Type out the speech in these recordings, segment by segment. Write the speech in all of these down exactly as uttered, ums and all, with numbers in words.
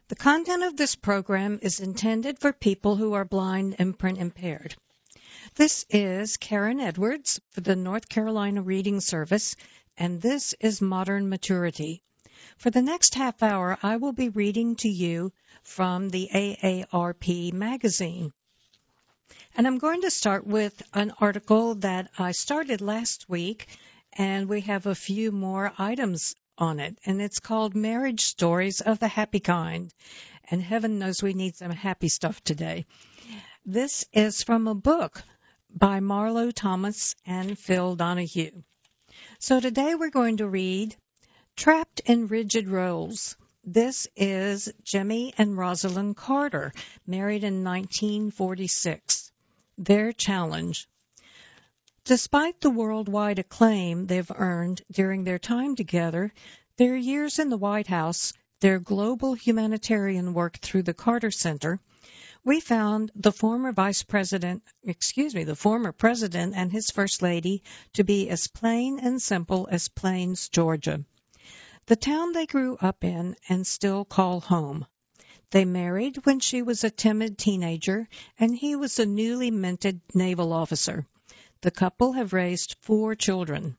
The content of this program is intended for people who are blind and print impaired. This is Karen Edwards for the North Carolina Reading Service, and this is Modern Maturity. For the next half hour, I will be reading to you from the A A R P magazine. And I'm going to start with an article that I started last week, and we have a few more items on it. And it's called Marriage Stories of the Happy Kind. And heaven knows we need some happy stuff today. This is from a book by Marlo Thomas and Phil Donahue. So today we're going to read Trapped in Rigid Roles. This is Jimmy and Rosalind Carter, married in nineteen forty-six. Their challenge. Despite the worldwide acclaim they've earned during their time together, their years in the White House, their global humanitarian work through the Carter Center, we found the former vice president, excuse me, the former president and his first lady to be as plain and simple as Plains, Georgia, the town they grew up in and still call home. They married when she was a timid teenager and he was a newly minted naval officer. The couple have raised four children.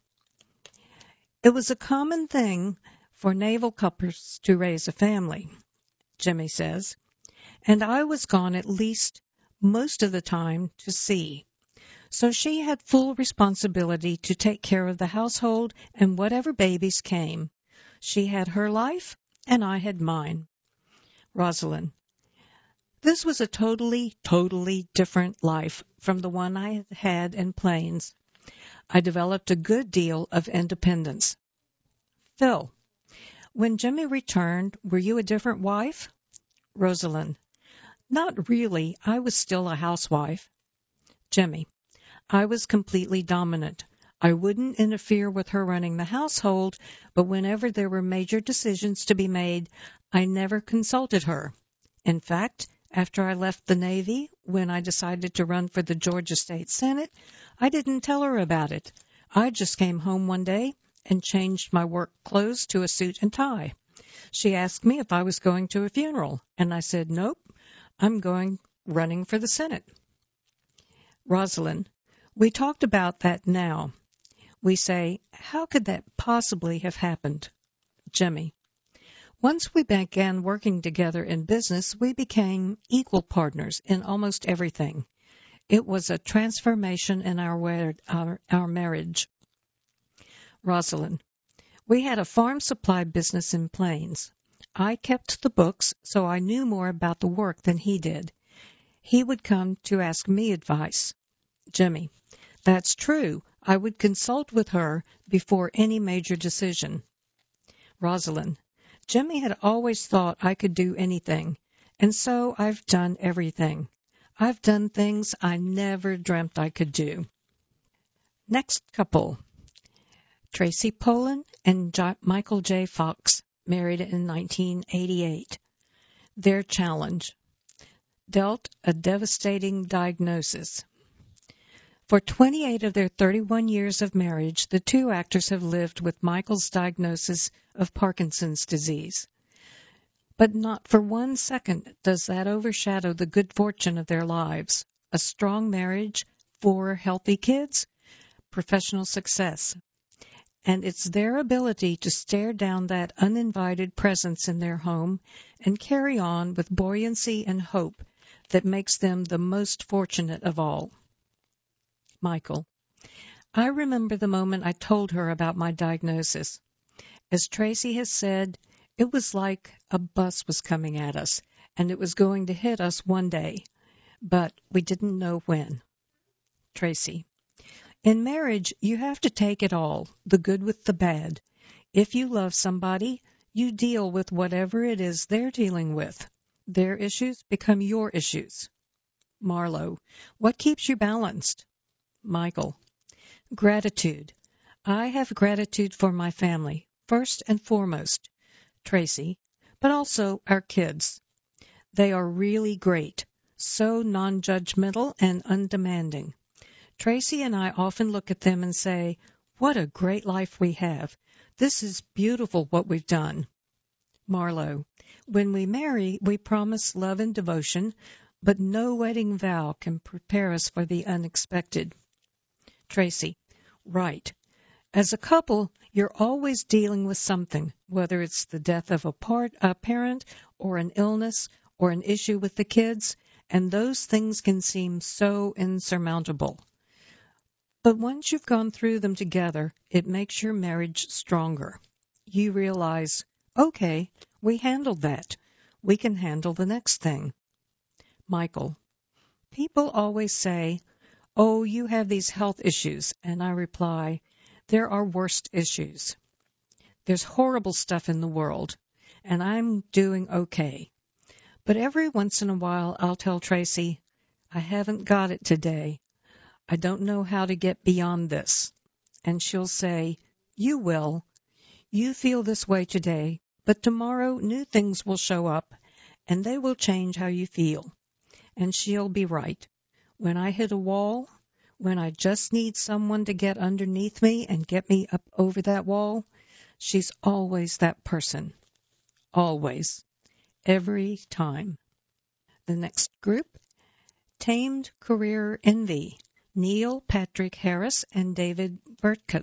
It was a common thing for naval couples to raise a family, Jimmy says, and I was gone at least most of the time to sea. So she had full responsibility to take care of the household and whatever babies came. She had her life and I had mine. Rosalind. This was a totally, totally different life from the one I had had in Plains. I developed a good deal of independence. Phil. When Jimmy returned, were you a different wife? Rosalind. Not really. I was still a housewife. Jimmy. I was completely dominant. I wouldn't interfere with her running the household, but whenever there were major decisions to be made, I never consulted her. In fact, after I left the Navy, when I decided to run for the Georgia State Senate, I didn't tell her about it. I just came home one day and changed my work clothes to a suit and tie. She asked me if I was going to a funeral, and I said, nope, I'm going running for the Senate. Rosalind, we talked about that now. We say, how could that possibly have happened? Jimmy, once we began working together in business, we became equal partners in almost everything. It was a transformation in our, our, our marriage. Rosalind, we had a farm supply business in Plains. I kept the books, so I knew more about the work than he did. He would come to ask me advice. Jimmy, that's true. I would consult with her before any major decision. Rosalind, Jimmy had always thought I could do anything, and so I've done everything. I've done things I never dreamt I could do. Next couple. Tracy Poland and J- Michael J. Fox, married in nineteen eighty-eight. Their challenge. Dealt a devastating diagnosis. For twenty-eight of their thirty-one years of marriage, the two actors have lived with Michael's diagnosis of Parkinson's disease. But not for one second does that overshadow the good fortune of their lives. A strong marriage, four healthy kids, professional success. And it's their ability to stare down that uninvited presence in their home and carry on with buoyancy and hope that makes them the most fortunate of all. Michael, I remember the moment I told her about my diagnosis. As Tracy has said, it was like a bus was coming at us, and it was going to hit us one day, but we didn't know when. Tracy, in marriage, you have to take it all, the good with the bad. If you love somebody, you deal with whatever it is they're dealing with. Their issues become your issues. Marlo, what keeps you balanced? Michael, gratitude. I have gratitude for my family, first and foremost. Tracy, but also our kids. They are really great, so non-judgmental and undemanding. Tracy and I often look at them and say, what a great life we have. This is beautiful what we've done. Marlo, When we marry, we promise love and devotion, but no wedding vow can prepare us for the unexpected. Tracy: Right. As a couple, you're always dealing with something, whether it's the death of a, part, a parent or an illness or an issue with the kids, and those things can seem so insurmountable. But once you've gone through them together, it makes your marriage stronger. You realize, okay, we handled that. We can handle the next thing. Michael: People always say, oh, you have these health issues, and I reply, there are worse issues. There's horrible stuff in the world, and I'm doing okay. But every once in a while I'll tell Tracy, I haven't got it today. I don't know how to get beyond this. And she'll say, you will. You feel this way today, but tomorrow new things will show up, and they will change how you feel. And she'll be right. When I hit a wall, when I just need someone to get underneath me and get me up over that wall, she's always that person. Always. Every time. The next group, Tamed Career Envy, Neil Patrick Harris and David Burtka.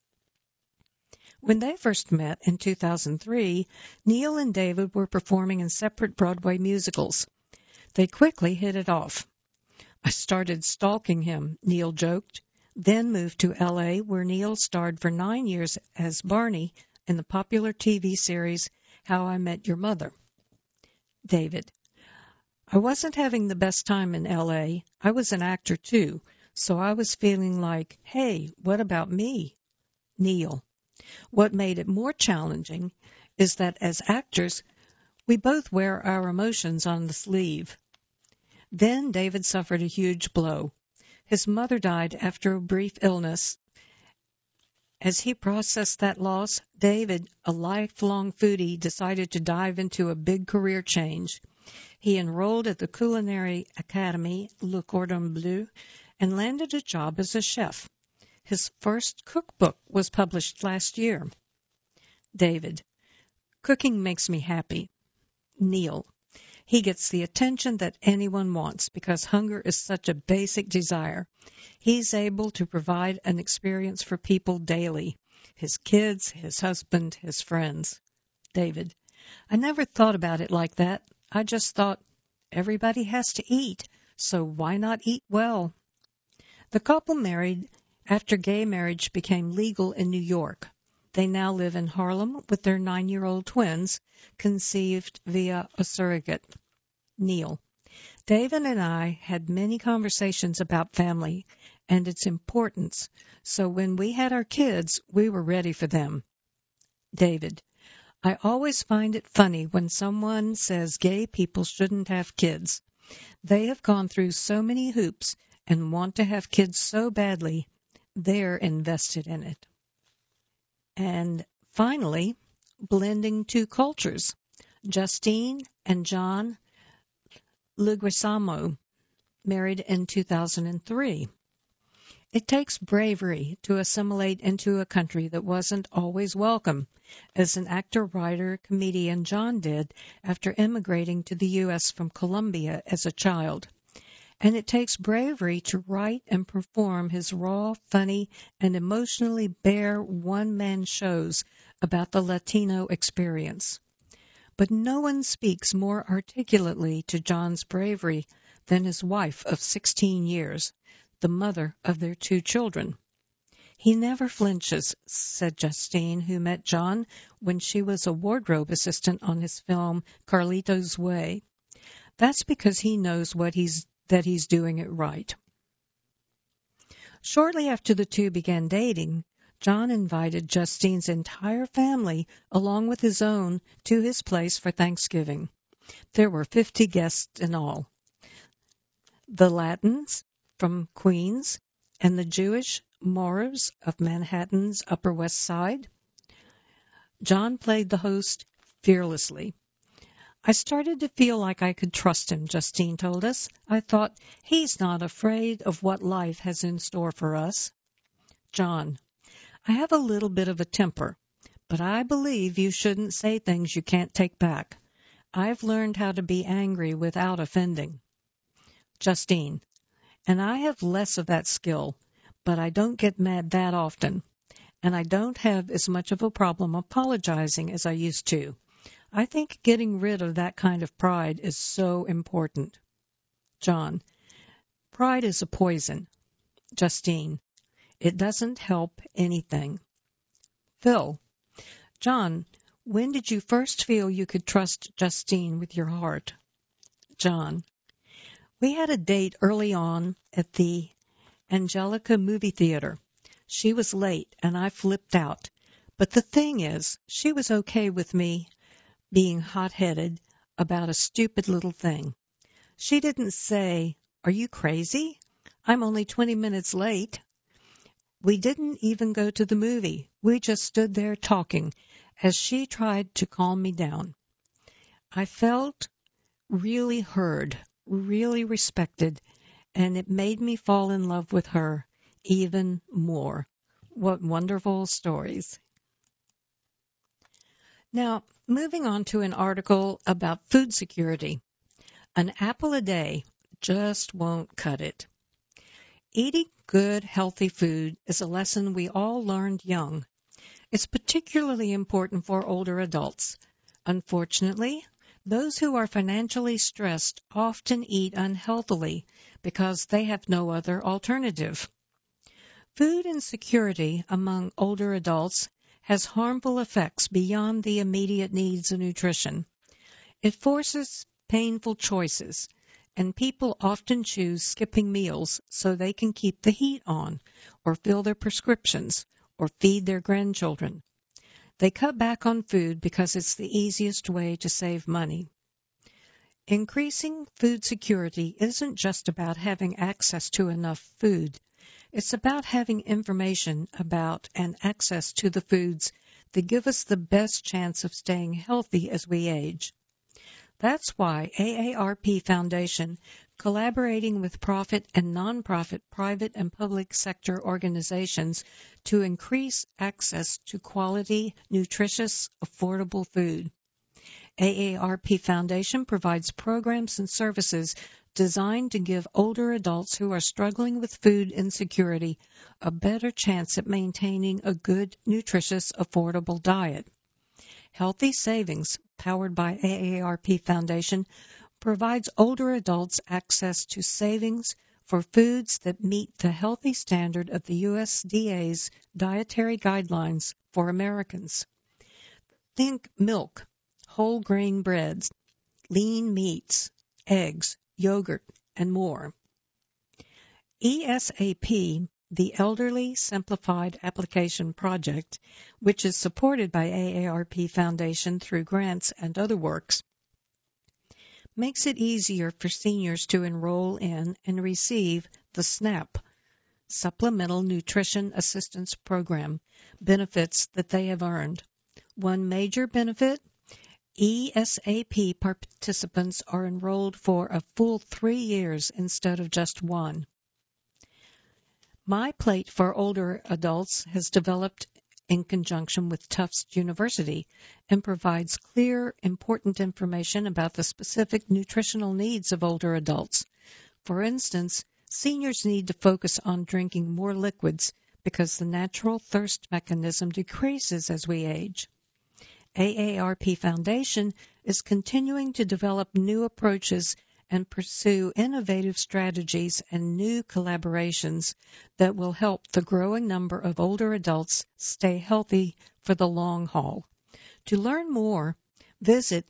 When they first met in two thousand three, Neil and David were performing in separate Broadway musicals. They quickly hit it off. I started stalking him, Neil joked, then moved to L A, where Neil starred for nine years as Barney in the popular T V series How I Met Your Mother. David: I wasn't having the best time in L A. I was an actor, too, so I was feeling like, hey, what about me? Neil: What made it more challenging is that as actors, we both wear our emotions on the sleeve. Then David suffered a huge blow. His mother died after a brief illness. As he processed that loss, David, a lifelong foodie, decided to dive into a big career change. He enrolled at the Culinary Academy, Le Cordon Bleu, and landed a job as a chef. His first cookbook was published last year. David: Cooking makes me happy. Neil: He gets the attention that anyone wants because hunger is such a basic desire. He's able to provide an experience for people daily, his kids, his husband, his friends. David: I never thought about it like that. I just thought everybody has to eat, so why not eat well? The couple married after gay marriage became legal in New York. They now live in Harlem with their nine-year-old twins, conceived via a surrogate. Neil: David and I had many conversations about family and its importance, so when we had our kids, we were ready for them. David: I always find it funny when someone says gay people shouldn't have kids. They have gone through so many hoops and want to have kids so badly, they're invested in it. And finally, blending two cultures, Justine and John Leguizamo, married in two thousand three. It takes bravery to assimilate into a country that wasn't always welcome, as an actor, writer, comedian John did after immigrating to the U S from Colombia as a child. And it takes bravery to write and perform his raw, funny, and emotionally bare one-man shows about the Latino experience. But no one speaks more articulately to John's bravery than his wife of sixteen years, the mother of their two children. He never flinches, said Justine, who met John when she was a wardrobe assistant on his film Carlito's Way. That's because he knows what he's that he's doing it right. Shortly after the two began dating, John invited Justine's entire family, along with his own, to his place for Thanksgiving. There were fifty guests in all. The Latins from Queens and the Jewish Moors of Manhattan's Upper West Side. John played the host fearlessly. I started to feel like I could trust him, Justine told us. I thought, he's not afraid of what life has in store for us. John: I have a little bit of a temper, but I believe you shouldn't say things you can't take back. I've learned how to be angry without offending. Justine. And I have less of that skill, but I don't get mad that often. And I don't have as much of a problem apologizing as I used to. I think getting rid of that kind of pride is so important. John. Pride is a poison. Justine. It doesn't help anything. Phil. John, when did you first feel you could trust Justine with your heart? John. We had a date early on at the Angelica movie theater. She was late, and I flipped out. But the thing is, she was okay with me being hot-headed about a stupid little thing. She didn't say, "Are you crazy? I'm only twenty minutes late." We didn't even go to the movie. We just stood there talking as she tried to calm me down. I felt really heard, really respected, and it made me fall in love with her even more. What wonderful stories. Now, moving on to an article about food security. An apple a day just won't cut it. Eating good, healthy food is a lesson we all learned young. It's particularly important for older adults. Unfortunately, those who are financially stressed often eat unhealthily because they have no other alternative. Food insecurity among older adults has harmful effects beyond the immediate needs of nutrition. It forces painful choices, and people often choose skipping meals so they can keep the heat on, or fill their prescriptions, or feed their grandchildren. They cut back on food because it's the easiest way to save money. Increasing food security isn't just about having access to enough food. It's about having information about and access to the foods that give us the best chance of staying healthy as we age. That's why A A R P Foundation, collaborating with profit and nonprofit private and public sector organizations to increase access to quality, nutritious, affordable food. A A R P Foundation provides programs and services designed to give older adults who are struggling with food insecurity a better chance at maintaining a good, nutritious, affordable diet. Healthy Savings, powered by A A R P Foundation, provides older adults access to savings for foods that meet the healthy standard of the U S D A's dietary guidelines for Americans. Think milk, whole grain breads, lean meats, eggs, yogurt, and more. E S A P, the Elderly Simplified Application Project, which is supported by A A R P Foundation through grants and other works, makes it easier for seniors to enroll in and receive the SNAP, Supplemental Nutrition Assistance Program, benefits that they have earned. One major benefit: E S A P participants are enrolled for a full three years instead of just one. My Plate for Older Adults has developed in conjunction with Tufts University and provides clear, important information about the specific nutritional needs of older adults. For instance, seniors need to focus on drinking more liquids because the natural thirst mechanism decreases as we age. A A R P Foundation is continuing to develop new approaches and pursue innovative strategies and new collaborations that will help the growing number of older adults stay healthy for the long haul. To learn more, visit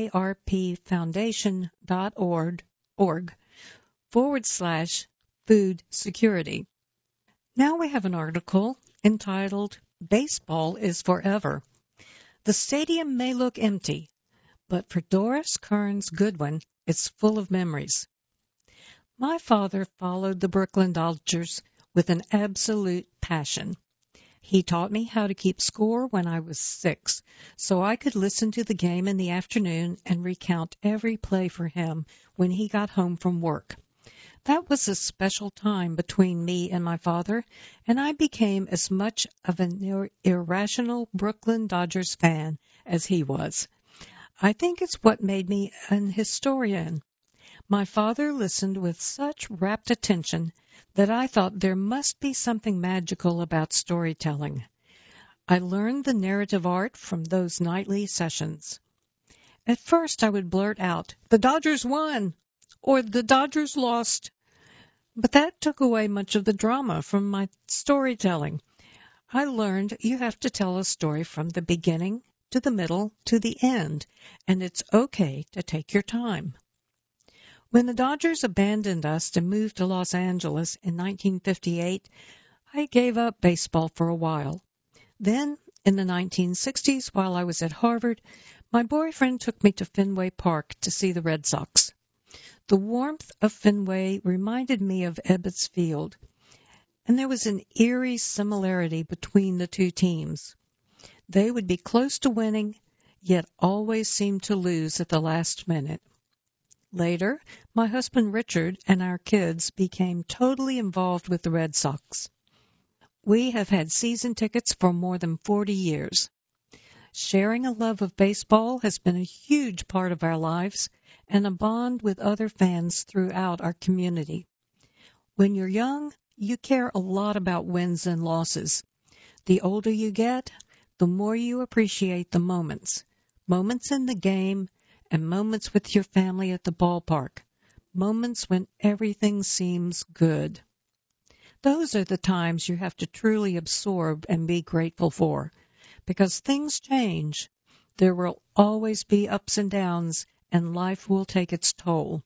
aarpfoundation.org org forward slash food security. Now we have an article entitled "Baseball is Forever." The stadium may look empty, but for Doris Kearns Goodwin, it's full of memories. My father followed the Brooklyn Dodgers with an absolute passion. He taught me how to keep score when I was six, so I could listen to the game in the afternoon and recount every play for him when he got home from work. That was a special time between me and my father, and I became as much of an ir- irrational Brooklyn Dodgers fan as he was. I think it's what made me an historian. My father listened with such rapt attention that I thought there must be something magical about storytelling. I learned the narrative art from those nightly sessions. At first I would blurt out, "The Dodgers won!" or "The Dodgers lost." But that took away much of the drama from my storytelling. I learned you have to tell a story from the beginning to the middle to the end, and it's okay to take your time. When the Dodgers abandoned us to move to Los Angeles in nineteen fifty-eight, I gave up baseball for a while. Then, in the nineteen sixties, while I was at Harvard, my boyfriend took me to Fenway Park to see the Red Sox. The warmth of Fenway reminded me of Ebbets Field, and there was an eerie similarity between the two teams. They would be close to winning, yet always seemed to lose at the last minute. Later, my husband Richard and our kids became totally involved with the Red Sox. We have had season tickets for more than forty years. Sharing a love of baseball has been a huge part of our lives and a bond with other fans throughout our community. When you're young, you care a lot about wins and losses. The older you get, the more you appreciate the moments. Moments in the game and moments with your family at the ballpark. Moments when everything seems good. Those are the times you have to truly absorb and be grateful for. Because things change. There will always be ups and downs, and life will take its toll.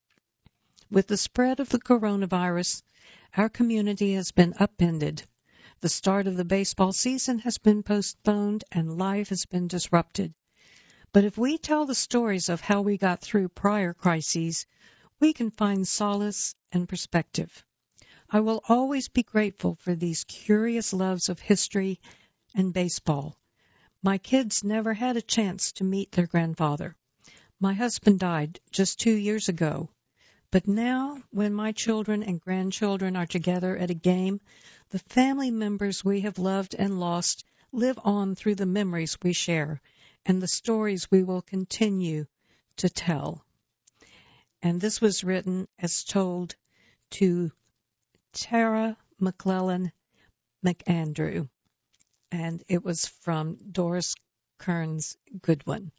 With the spread of the coronavirus, our community has been upended. The start of the baseball season has been postponed, and life has been disrupted. But if we tell the stories of how we got through prior crises, we can find solace and perspective. I will always be grateful for these curious loves of history and baseball. My kids never had a chance to meet their grandfather. My husband died just two years ago. But now, when my children and grandchildren are together at a game, the family members we have loved and lost live on through the memories we share and the stories we will continue to tell. And this was written as told to Tara McClellan McAndrew, and it was from Doris Kearns Goodwin.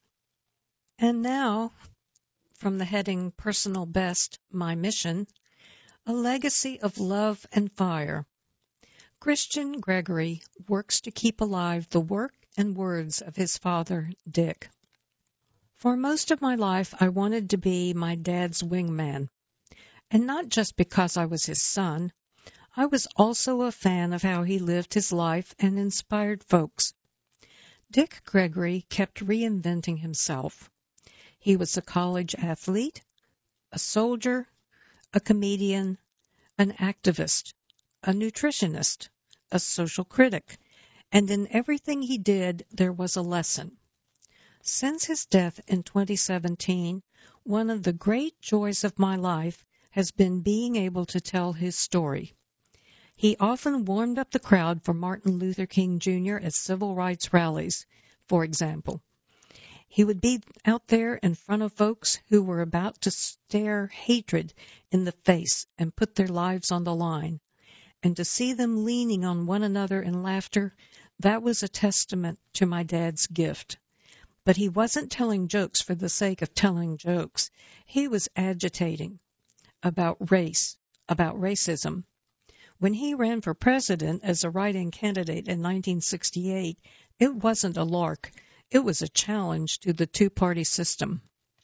And now, from the heading Personal Best, My Mission, a legacy of love and fire. Christian Gregory works to keep alive the work and words of his father, Dick. For most of my life, I wanted to be my dad's wingman. And not just because I was his son. I was also a fan of how he lived his life and inspired folks. Dick Gregory kept reinventing himself. He was a college athlete, a soldier, a comedian, an activist, a nutritionist, a social critic, and in everything he did there was a lesson. Since his death in twenty seventeen, one of the great joys of my life has been being able to tell his story. He often warmed up the crowd for Martin Luther King Junior at civil rights rallies, for example. He would be out there in front of folks who were about to stare hatred in the face and put their lives on the line. And to see them leaning on one another in laughter, that was a testament to my dad's gift. But he wasn't telling jokes for the sake of telling jokes. He was agitating about race, about racism. When he ran for president as a write-in candidate in nineteen sixty-eight, it wasn't a lark. It was a challenge to the two-party system.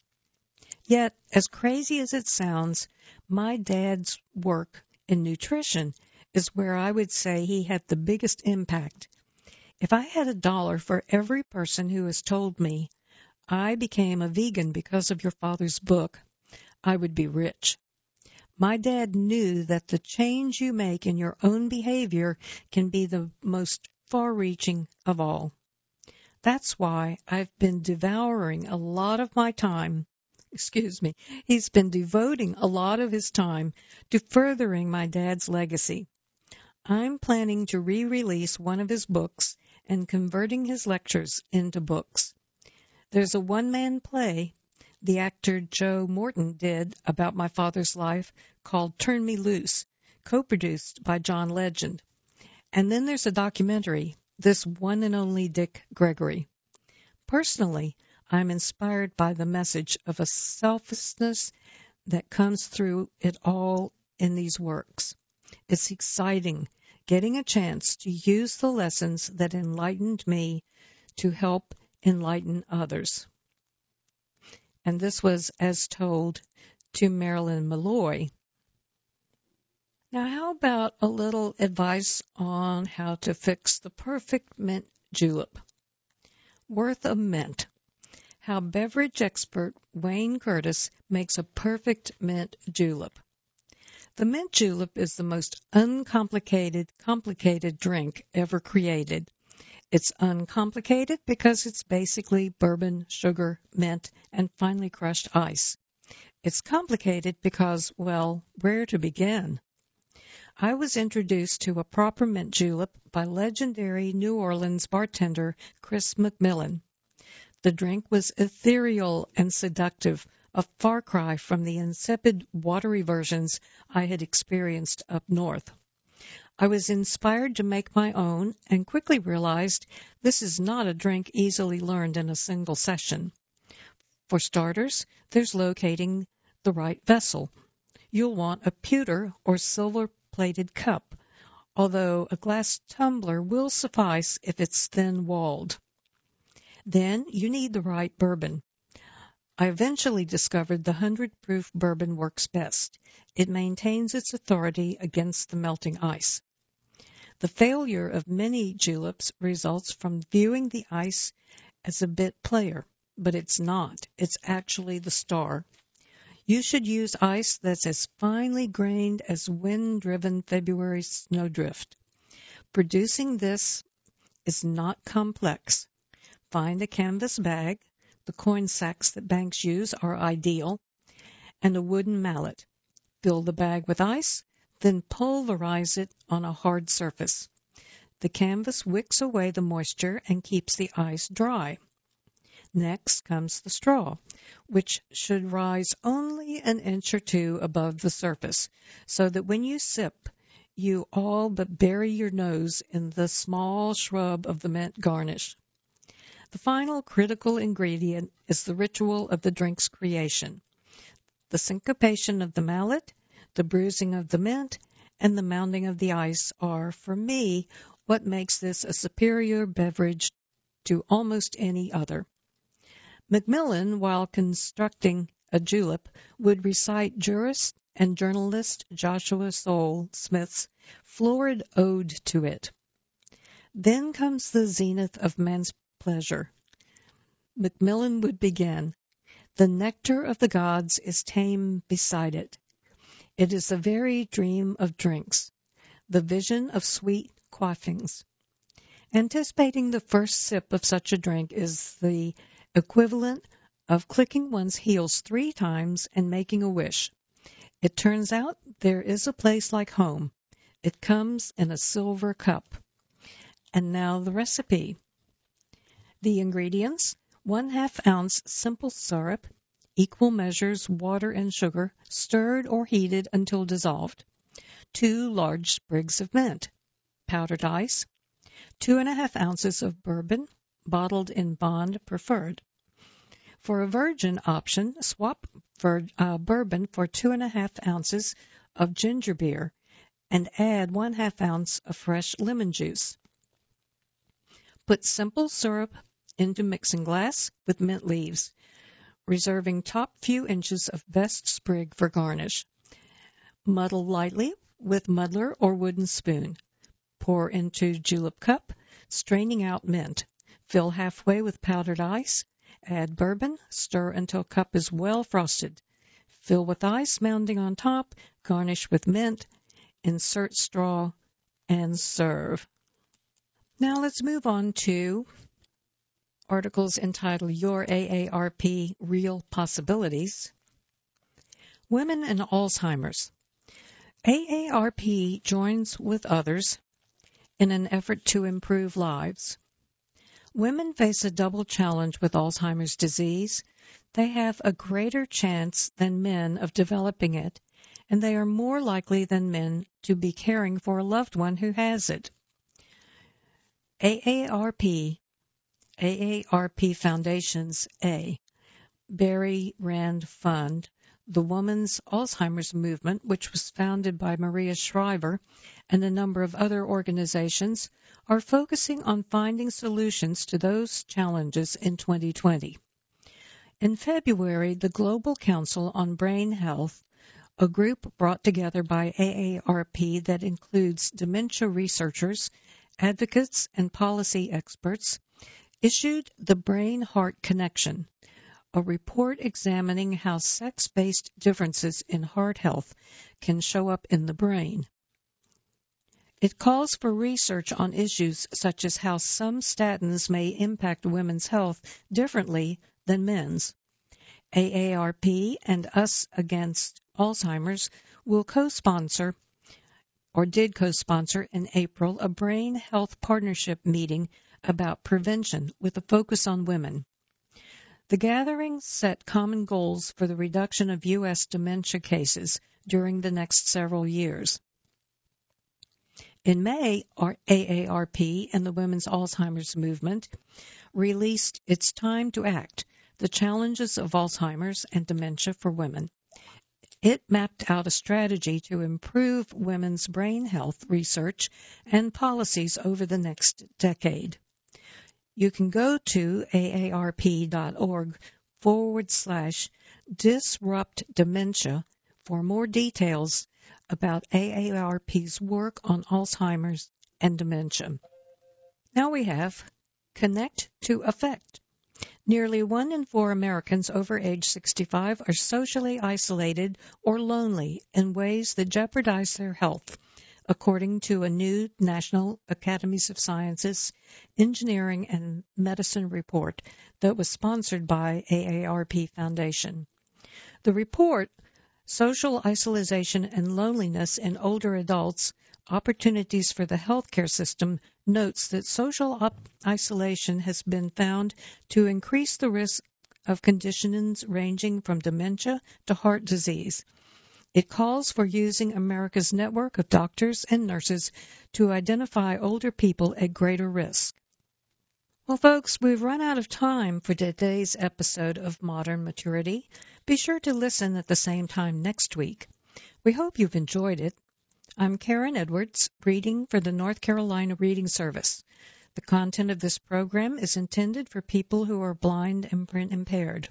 Yet, as crazy as it sounds, my dad's work in nutrition is where I would say he had the biggest impact. If I had a dollar for every person who has told me, I became a vegan because of your father's book, I would be rich. My dad knew that the change you make in your own behavior can be the most far-reaching of all. That's why I've been devouring a lot of my time, excuse me, he's been devoting a lot of his time to furthering my dad's legacy. I'm planning to re-release one of his books and converting his lectures into books. There's a one-man play the actor Joe Morton did about my father's life called Turn Me Loose, co-produced by John Legend. And then there's a documentary, This One and Only Dick Gregory. Personally, I'm inspired by the message of a selflessness that comes through it all in these works. It's exciting getting a chance to use the lessons that enlightened me to help enlighten others. And this was as told to Marilyn Malloy. Now, how about a little advice on how to fix the perfect mint julep? Worth a mint. How beverage expert Wayne Curtis makes a perfect mint julep. The mint julep is the most uncomplicated, complicated drink ever created. It's uncomplicated because it's basically bourbon, sugar, mint, and finely crushed ice. It's complicated because, well, where to begin? I was introduced to a proper mint julep by legendary New Orleans bartender Chris McMillan. The drink was ethereal and seductive, a far cry from the insipid, watery versions I had experienced up north. I was inspired to make my own and quickly realized this is not a drink easily learned in a single session. For starters, there's locating the right vessel. You'll want a pewter or silver-plated cup, although a glass tumbler will suffice if it's thin-walled. Then you need the right bourbon. I eventually discovered the hundred-proof bourbon works best. It maintains its authority against the melting ice. The failure of many juleps results from viewing the ice as a bit player, but it's not. It's actually the star. You should use ice that's as finely grained as wind-driven February snowdrift. Producing this is not complex. Find a canvas bag. The coin sacks that banks use are ideal, and a wooden mallet. Fill the bag with ice, then pulverize it on a hard surface. The canvas wicks away the moisture and keeps the ice dry. Next comes the straw, which should rise only an inch or two above the surface, so that when you sip, you all but bury your nose in the small shrub of the mint garnish. The final critical ingredient is the ritual of the drink's creation. The syncopation of the mallet, the bruising of the mint, and the mounding of the ice are, for me, what makes this a superior beverage to almost any other. Macmillan, while constructing a julep, would recite jurist and journalist Joshua Soule Smith's florid ode to it. Then comes the zenith of man's pleasure. Macmillan would begin, "The nectar of the gods is tame beside it. It is the very dream of drinks, the vision of sweet quaffings." Anticipating the first sip of such a drink is the equivalent of clicking one's heels three times and making a wish. It turns out there is a place like home. It comes in a silver cup. And now the recipe. The ingredients: one half ounce simple syrup, equal measures water and sugar, stirred or heated until dissolved, two large sprigs of mint, powdered ice, two and a half ounces of bourbon, bottled in bond preferred. For a virgin option, swap for uh, bourbon for two and a half ounces of ginger beer and add one half ounce of fresh lemon juice. Put simple syrup into mixing glass with mint leaves, reserving top few inches of best sprig for garnish. Muddle lightly with muddler or wooden spoon. Pour into julep cup, straining out mint. Fill halfway with powdered ice. Add bourbon. Stir until cup is well frosted. Fill with ice mounding on top. Garnish with mint. Insert straw and serve. Now let's move on to articles entitled Your A A R P Real Possibilities. Women and Alzheimer's. A A R P joins with others in an effort to improve lives. Women face a double challenge with Alzheimer's disease. They have a greater chance than men of developing it, and they are more likely than men to be caring for a loved one who has it. A A R P, A A R P Foundation's A. Barry Rand Fund, the Women's Alzheimer's Movement, which was founded by Maria Shriver and a number of other organizations, are focusing on finding solutions to those challenges in twenty twenty. In February, the Global Council on Brain Health, a group brought together by A A R P that includes dementia researchers, advocates, and policy experts, issued the Brain-Heart Connection, a report examining how sex-based differences in heart health can show up in the brain. It calls for research on issues such as how some statins may impact women's health differently than men's. A A R P and Us Against Alzheimer's will co-sponsor, or did co-sponsor in April, a brain health partnership meeting about prevention with a focus on women. The gathering set common goals for the reduction of U S dementia cases during the next several years. In May, our A A R P and the Women's Alzheimer's Movement released It's Time to Act, the Challenges of Alzheimer's and Dementia for Women. It mapped out a strategy to improve women's brain health research and policies over the next decade. You can go to aarp.org forward slash disrupt dementia for more details about A A R P's work on Alzheimer's and dementia. Now we have Connect to Affect. Nearly one in four Americans over age sixty-five are socially isolated or lonely in ways that jeopardize their health, according to a new National Academies of Sciences, Engineering, and Medicine report that was sponsored by A A R P Foundation. The report, Social Isolation and Loneliness in Older Adults, Opportunities for the Healthcare System, notes that social op- isolation has been found to increase the risk of conditions ranging from dementia to heart disease. It calls for using America's network of doctors and nurses to identify older people at greater risk. Well, folks, we've run out of time for today's episode of Modern Maturity. Be sure to listen at the same time next week. We hope you've enjoyed it. I'm Karen Edwards, reading for the North Carolina Reading Service. The content of this program is intended for people who are blind and print impaired.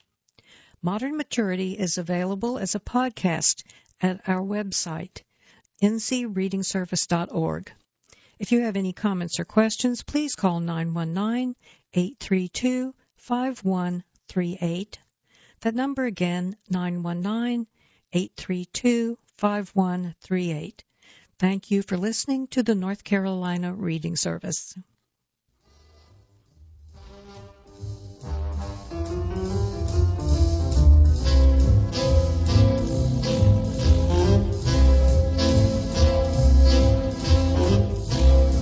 Modern Maturity is available as a podcast at our website, n c reading service dot org. If you have any comments or questions, please call nine one nine, eight three two, five one three eight. That number again, nine one nine, eight three two, five one three eight. Thank you for listening to the North Carolina Reading Service.